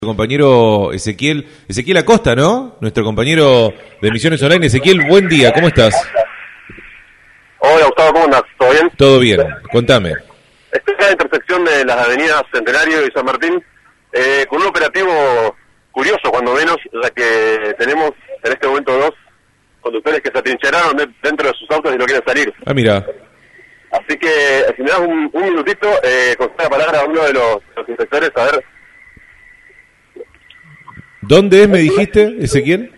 Compañero Ezequiel Acosta, ¿no? Nuestro compañero de Misiones Online. Ezequiel, buen día, ¿cómo estás? Hola Gustavo, ¿cómo andás? ¿Todo bien? Todo bien, contame. Estoy en la intersección de las avenidas Centenario y San Martín, con un operativo curioso cuando menos, ya que tenemos en este momento dos conductores que se atrincheraron dentro de sus autos y no quieren salir. Ah, mira. Así que, si me das un minutito, concedo la palabra a uno de los inspectores, a ver. ¿Dónde es, me dijiste, Ezequiel?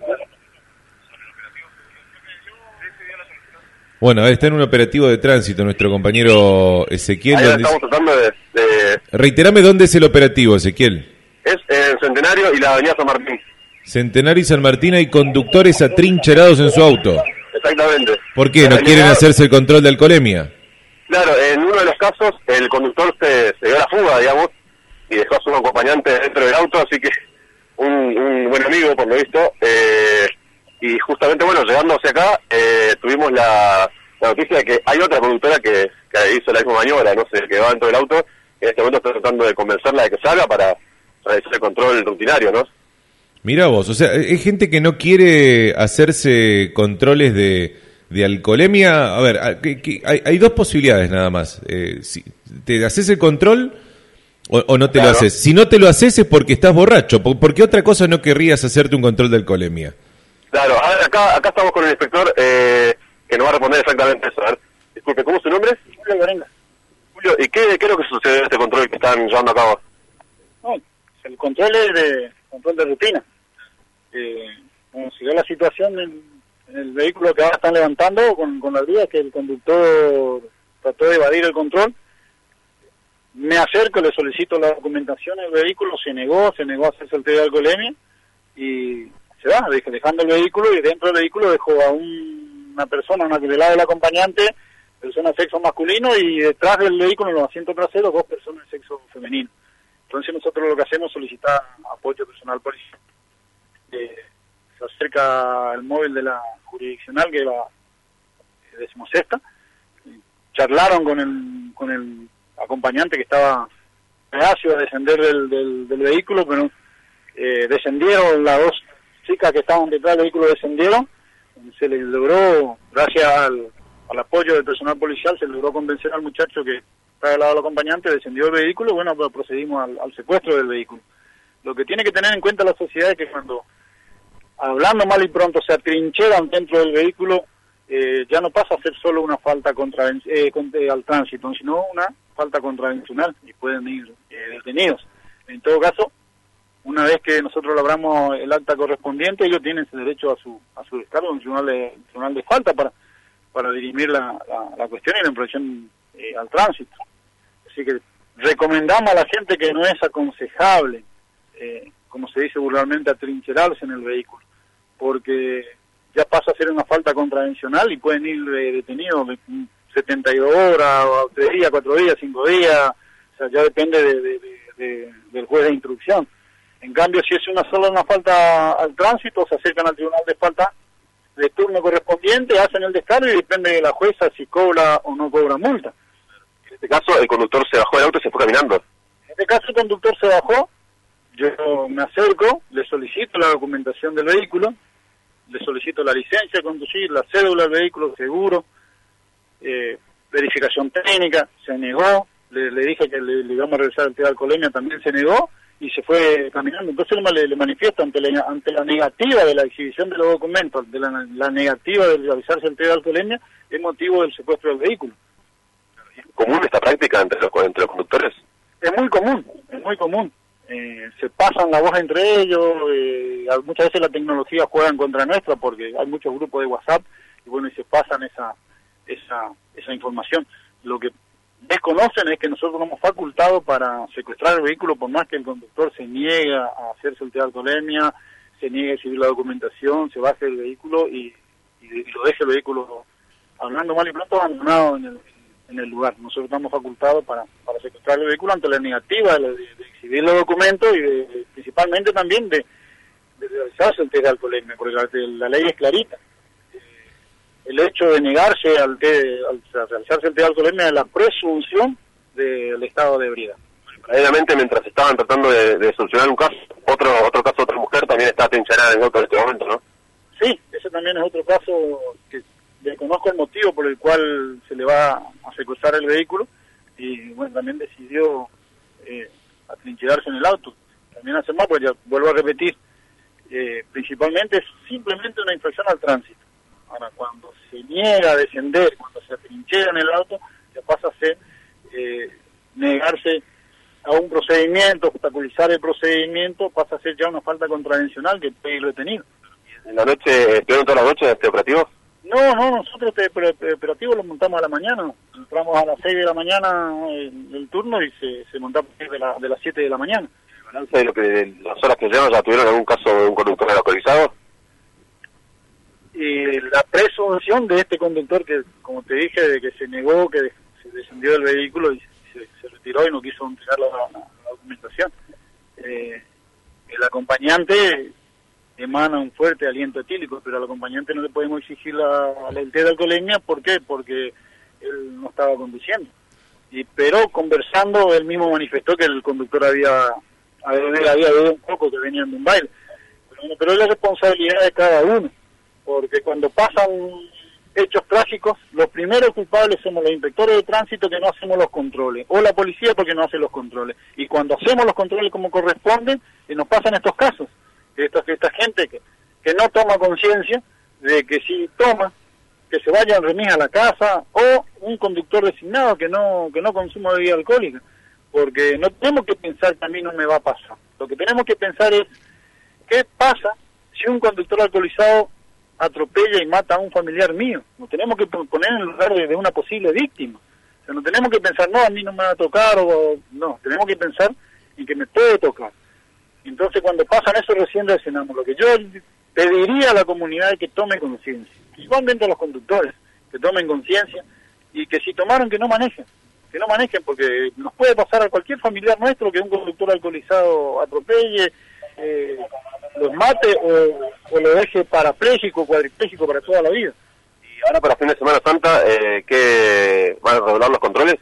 Bueno, a ver, está en un operativo de tránsito nuestro compañero Ezequiel. Ahí estamos tratando de... Reiterame dónde es el operativo, Ezequiel. Es en Centenario y la avenida San Martín. Centenario y San Martín, hay conductores atrincherados en su auto. Exactamente. ¿Por qué? ¿No quieren hacerse el control de alcoholemia? Claro, en uno de los casos el conductor se dio la fuga, digamos, y dejó a su acompañante dentro del auto, así que un buen amigo, por lo visto, y justamente, bueno, llegando hacia acá, tuvimos la noticia de que hay otra conductora que hizo la misma maniobra, no sé, que va dentro del auto, y en este momento está tratando de convencerla de que salga para realizar el control rutinario, ¿no? Mirá vos, o sea, hay gente que no quiere hacerse controles de alcoholemia. A ver, hay dos posibilidades nada más. Si te haces el control o no te lo haces. Si no te lo haces es porque estás borracho. ¿Por qué otra cosa no querrías hacerte un control de alcoholemia? Claro, a ver, acá estamos con el inspector que nos va a responder exactamente eso. A ver, disculpe, ¿cómo es su nombre? Julio Lorenga. Julio, ¿y qué es lo que sucede en este control que están llevando a cabo? No, el control es control de rutina. Como se dio la situación en el vehículo que ahora están levantando con la grúa, que el conductor trató de evadir el control. Me acerco, le solicito la documentación del vehículo, se negó a hacerse el test de alcoholemia y se va, dejando el vehículo, y dentro del vehículo dejó a una persona, una del lado del acompañante, persona de sexo masculino, y detrás del vehículo, en los asientos traseros, dos personas de sexo femenino. Entonces nosotros lo que hacemos es solicitar apoyo personal policial. Se acerca el móvil de la jurisdiccional, que es la 16ª, charlaron con el acompañante que estaba reacio a descender del vehículo, pero descendieron, las dos chicas que estaban detrás del vehículo descendieron, se les logró, gracias al apoyo del personal policial, se logró convencer al muchacho que estaba al lado del acompañante, descendió del vehículo, y bueno, pues procedimos al secuestro del vehículo. Lo que tiene que tener en cuenta la sociedad es que cuando, hablando mal y pronto, se atrincheran dentro del vehículo, ya no pasa a ser solo una falta al tránsito, sino una falta contravencional, y pueden ir detenidos. En todo caso, una vez que nosotros logramos el acta correspondiente, ellos tienen ese derecho a su descargo en el tribunal de falta para dirimir la cuestión y la infracción al tránsito. Así que recomendamos a la gente que no es aconsejable, como se dice vulgarmente, atrincherarse en el vehículo, porque ya pasa a ser una falta contravencional y pueden ir detenidos 72 horas, 3 días, 4 días, 5 días, o sea, ya depende del juez de instrucción. En cambio, si es solo una falta al tránsito, se acercan al tribunal de falta de turno correspondiente, hacen el descargo y depende de la jueza si cobra o no cobra multa. En este caso, el conductor se bajó del auto y se fue caminando. En este caso, el conductor se bajó, yo me acerco, le solicito la documentación del vehículo, le solicito la licencia de conducir, la cédula del vehículo, seguro, verificación técnica, se negó, le dije que le íbamos a realizar el test de alcoholemia, también se negó y se fue caminando. Entonces le manifiesto ante la negativa de la exhibición de los documentos, de la negativa de realizarse el test de alcoholemia, es motivo del secuestro del vehículo. ¿Común esta práctica entre los conductores? Es muy común, se pasan la voz entre ellos, muchas veces la tecnología juega en contra nuestra porque hay muchos grupos de WhatsApp y bueno, y se pasan esa información. Lo que desconocen es que nosotros hemos facultado para secuestrar el vehículo, por más que el conductor se niega a hacerse el test de alcoholemia, se niegue a exhibir la documentación, se baje del vehículo y lo deje el vehículo, hablando mal y pronto, abandonado en el lugar. Nosotros estamos facultados para secuestrar el vehículo ante la negativa de exhibir los documentos y principalmente también de realizarse el test de alcoholemia, porque la ley es clarita. El hecho de negarse al realizarse el test de alcoholemia es la presunción del estado de ebriedad. paralelamente, mientras estaban tratando de solucionar un caso, otro caso, otra mujer también está atrincherada en el auto en este momento, ¿no? Sí, ese también es otro caso que desconozco el motivo por el cual se le va a secuestrar el vehículo y bueno, también decidió atrincherarse en el auto. También hace más, pues ya vuelvo a repetir, principalmente es simplemente una infracción al tránsito. Ahora, cuando se niega a descender, cuando se atrinchera en el auto, ya pasa a ser negarse a un procedimiento, obstaculizar el procedimiento, pasa a ser ya una falta contravencional que puede ir detenido. ¿En la noche, estuvieron toda la noche este operativo? No, nosotros este operativo lo montamos a la mañana. Entramos a las 6 de la mañana el turno y se montó a partir de las 7 de la mañana. ¿El balance de las horas que llevan, ya tuvieron algún caso de un conductor alcoholizado? Y la presunción de este conductor que, como te dije, de que se negó, que se descendió del vehículo y se retiró y no quiso entregar la documentación. El acompañante emana un fuerte aliento etílico, pero al acompañante no le podemos exigir el test de alcoholemia. ¿Por qué? Porque él no estaba conduciendo. Pero conversando, él mismo manifestó que el conductor había bebido un poco, que venían de un baile. Pero es la responsabilidad de cada uno, porque cuando pasan hechos trágicos, los primeros culpables somos los inspectores de tránsito que no hacemos los controles, o la policía porque no hace los controles. Y cuando hacemos los controles como corresponden, nos pasan estos casos. Esta gente que no toma conciencia de que si toma, que se vaya en remis a la casa, o un conductor designado que no consuma bebida alcohólica, porque no tenemos que pensar que a mí no me va a pasar. Lo que tenemos que pensar es, ¿qué pasa si un conductor alcoholizado atropella y mata a un familiar mío? Nos tenemos que poner en el lugar de una posible víctima. O sea, no tenemos que pensar, no, a mí no me va a tocar, no, tenemos que pensar en que me puede tocar. Entonces, cuando pasan eso, recién reaccionamos. Lo que yo pediría a la comunidad es que tome conciencia. Igualmente a los conductores, que tomen conciencia y que si tomaron, que no manejen, porque nos puede pasar a cualquier familiar nuestro que un conductor alcoholizado atropelle, los mate o lo deje parapléjico, cuadripléjico para toda la vida. Y ahora para fin de Semana Santa, ¿qué van a regular los controles?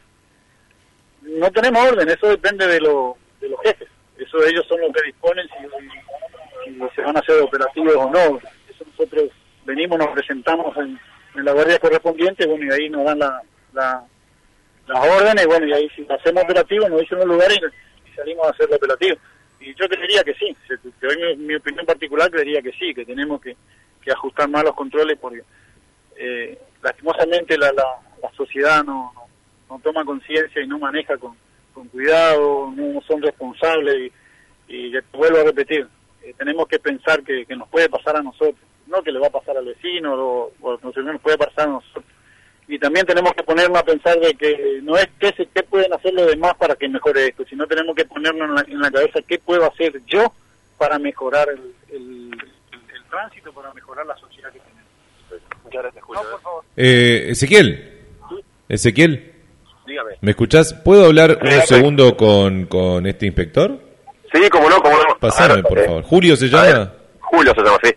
No tenemos orden, eso depende de los jefes. Eso ellos son los que disponen si se van a hacer operativos o no. Eso nosotros venimos, nos presentamos en la guardia correspondiente, bueno, y ahí nos dan las órdenes, bueno, y ahí si hacemos operativos nos dicen los lugares y salimos a hacer el operativo. Y yo creería que sí, te doy mi opinión particular, creería que sí, que tenemos que ajustar más los controles porque lastimosamente la sociedad no toma conciencia y no maneja con cuidado, no son responsables y ya te vuelvo a repetir, tenemos que pensar que nos puede pasar a nosotros, no que le va a pasar al vecino o nos puede pasar a nosotros. Y también tenemos que ponernos a pensar de que no es qué pueden hacer los demás para que mejore esto, sino tenemos que ponernos en la cabeza qué puedo hacer yo para mejorar el tránsito, para mejorar la sociedad que tenemos. Muchas gracias, Julio. No, por favor. Ezequiel, Dígame. ¿me escuchás? ¿Puedo hablar un segundo con este inspector? Sí, cómo no. Pasame, por favor. ¿Julio se llama? Julio se llama, sí.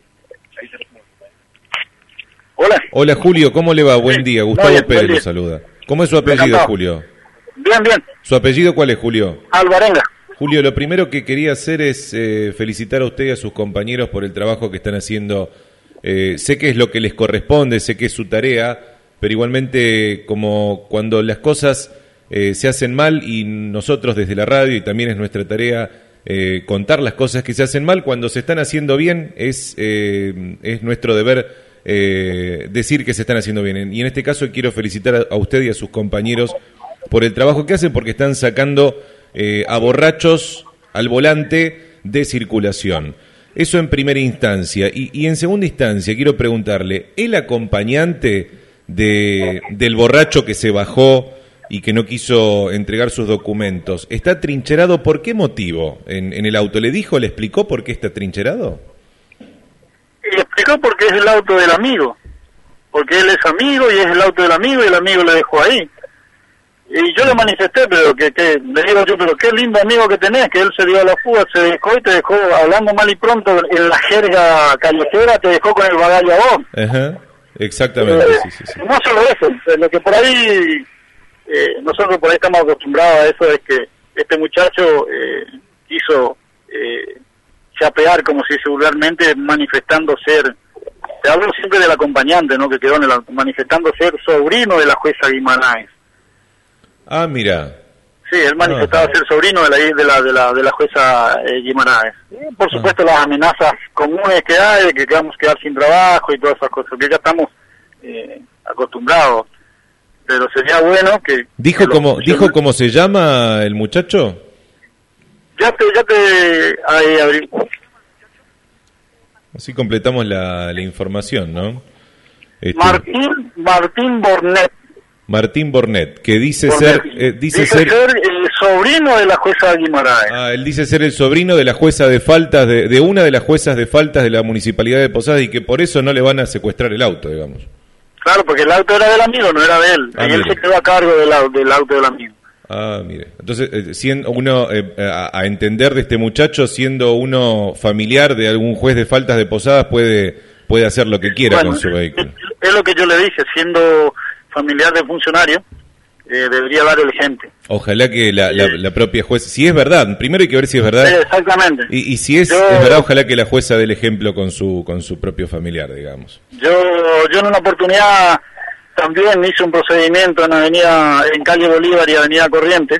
Hola. Hola, Julio, ¿cómo le va? Buen día. Gustavo Bien, Pérez buen lo día. saluda. ¿Cómo es su apellido, Encantado. Julio? Bien. ¿Su apellido cuál es, Julio? Alvarenga. Julio, lo primero que quería hacer es felicitar a usted y a sus compañeros por el trabajo que están haciendo. Sé que es lo que les corresponde, sé que es su tarea, pero igualmente como cuando las cosas se hacen mal y nosotros desde la radio y también es nuestra tarea contar las cosas que se hacen mal, cuando se están haciendo bien es nuestro deber decir que se están haciendo bien. Y en este caso quiero felicitar a usted y a sus compañeros por el trabajo que hacen porque están sacando a borrachos al volante de circulación. Eso en primera instancia. Y en segunda instancia quiero preguntarle, ¿el acompañante del borracho que se bajó y que no quiso entregar sus documentos está trincherado por qué motivo en el auto? ¿Le explicó por qué está trincherado? Y explicó porque es el auto del amigo, porque él es amigo y es el auto del amigo y el amigo le dejó ahí. Y yo le manifesté, pero le digo yo, pero qué lindo amigo que tenés, que él se dio a la fuga, se dejó y te dejó, hablando mal y pronto, en la jerga callejera, te dejó con el bagalle a vos. Ajá, exactamente, sí. No solo eso, lo que por ahí, nosotros por ahí estamos acostumbrados a eso, es que este muchacho quiso chapear, como se dice vulgarmente, manifestando ser, te hablo siempre del acompañante, ¿no?, que quedó en el auto, manifestando ser sobrino de la jueza Guimaraes. Ah, mira. Sí, él manifestaba ser sobrino de la jueza Guimaraes. Y, por supuesto, las amenazas comunes que hay, de que vamos a quedar sin trabajo y todas esas cosas, que ya estamos acostumbrados. Pero sería bueno que... ¿Dijo cómo se llama el muchacho? Ahí abrí. Así completamos la información, ¿no? Martín Bornet. Martín Bornet, que dice ser sobrino de la jueza Guimaraes. Ah, él dice ser el sobrino de la jueza de faltas, de una de las juezas de faltas de la Municipalidad de Posadas, y que por eso no le van a secuestrar el auto, digamos. Claro, porque el auto era del amigo, no era de él. Y él se quedó a cargo del auto del amigo. Ah, mire. Entonces, siendo uno, a entender de este muchacho, siendo uno familiar de algún juez de faltas de Posadas, puede hacer lo que quiera con su vehículo. Es lo que yo le dije, siendo familiar del funcionario, debería dar el ejemplo. Ojalá que la propia jueza, si es verdad, primero hay que ver si es verdad. Exactamente. Y si es verdad, ojalá que la jueza dé el ejemplo con su propio familiar, digamos. Yo en una oportunidad también hice un procedimiento en calle Bolívar y avenida Corrientes,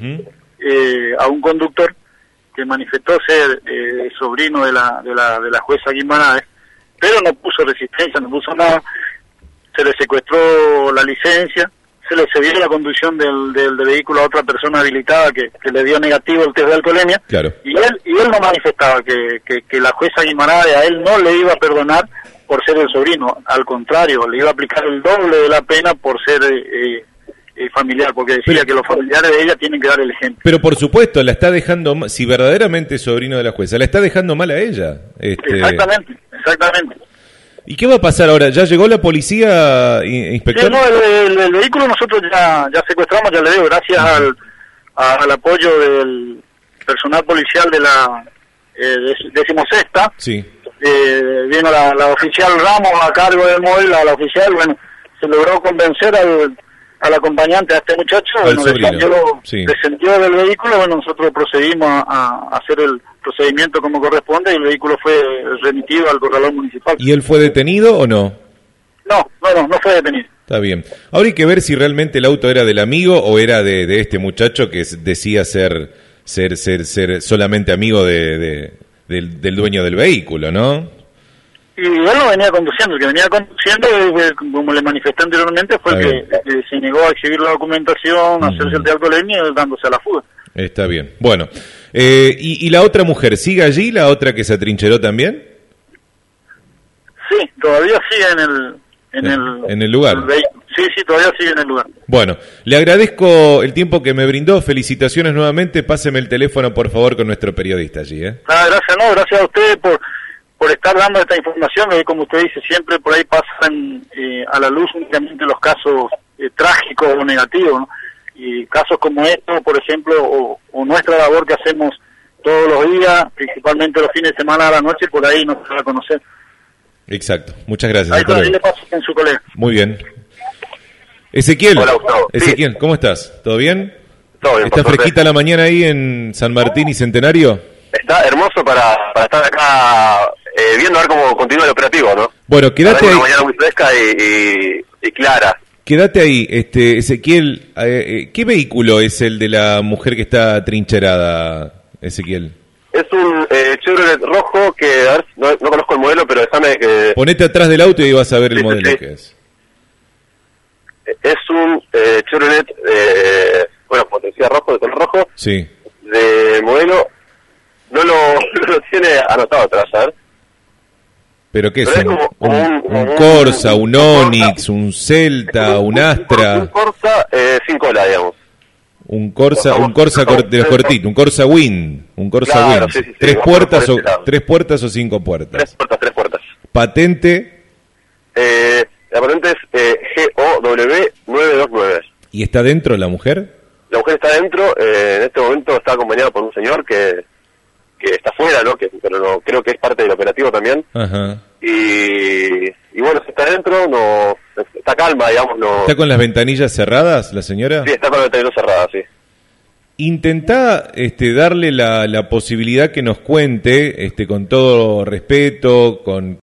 a un conductor que manifestó ser sobrino de la jueza Guimaraes, pero no puso resistencia, no puso nada. Se le secuestró la licencia, se le cedió la conducción del vehículo a otra persona habilitada que le dio negativo el test de alcoholemia. Claro. Y él no manifestaba que la jueza Guimaraes a él no le iba a perdonar por ser el sobrino, al contrario, le iba a aplicar el doble de la pena por ser familiar, porque decía que los familiares de ella tienen que dar el ejemplo. Pero por supuesto, la está dejando, si verdaderamente es sobrino de la jueza, la está dejando mal a ella. Exactamente. ¿Y qué va a pasar ahora? ¿Ya llegó la policía, inspector? Sí, no, el vehículo nosotros ya secuestramos, ya le digo, gracias al apoyo del personal policial de la 16ª. Sí. Vino la oficial Ramos a cargo del móvil, a la oficial, bueno, se logró convencer al acompañante, a este muchacho, descendió del vehículo, bueno, nosotros procedimos a hacer el procedimiento como corresponde y el vehículo fue remitido al corralón municipal. ¿Y él fue detenido o no? No fue detenido. Está bien. Ahora hay que ver si realmente el auto era del amigo o era de este muchacho que decía ser solamente amigo del dueño del vehículo, ¿no? Y él no venía conduciendo, el que venía conduciendo, como le manifesté anteriormente, fue el que se negó a exhibir la documentación, a hacerse el de alcoholemia y dándose a la fuga. Está bien. Bueno, ¿y la otra mujer sigue allí, la otra que se atrincheró también? Sí, todavía sigue en el lugar. Sí, todavía sigue en el lugar. Bueno, le agradezco el tiempo que me brindó, felicitaciones nuevamente, páseme el teléfono por favor con nuestro periodista allí. Gracias a ustedes por estar dando esta información, que como usted dice, siempre por ahí pasan a la luz únicamente los casos trágicos o negativos, ¿no? Y casos como estos, por ejemplo, o nuestra labor que hacemos todos los días, principalmente los fines de semana a la noche, por ahí nos va a conocer. Exacto, muchas gracias. Ahí le paso con su colega. Muy bien. Ezequiel. Hola, Gustavo. Ezequiel, ¿cómo estás? ¿Todo bien? Todo bien. ¿Está fresquita la mañana ahí en San Martín y Centenario? Está hermoso para estar acá viendo a ver cómo continúa el operativo, ¿no? Bueno, quédate ahí. Una mañana muy fresca y clara. Quédate ahí, Ezequiel. ¿Qué vehículo es el de la mujer que está trincherada, Ezequiel? Es un Chevrolet rojo que, a ver, no conozco el modelo, pero déjame que... Ponete atrás del auto y vas a ver el modelo que es. Es un Chevrolet, como te decía, rojo, de color rojo. Sí. De modelo, no lo tiene anotado atrás, ¿sabes? ¿Pero qué es? Pero ¿Un Corsa, un Onix, un Celta, un Astra? Un Corsa sin cola, digamos. Un Corsa de los cortitos, un Corsa Wind, Claro, Wind. sí, ¿Tres puertas o 5 puertas? Tres puertas. Patente. La patente es GOW929. ¿Y está dentro la mujer? La mujer está dentro, en este momento está acompañada por un señor que está fuera, ¿no? Pero no, creo que es parte del operativo también. Ajá. Y bueno, si está dentro, no está calma, digamos. No. ¿Está con las ventanillas cerradas la señora? Sí, está con las ventanillas cerradas, sí. intentá darle la posibilidad que nos cuente, con todo respeto, con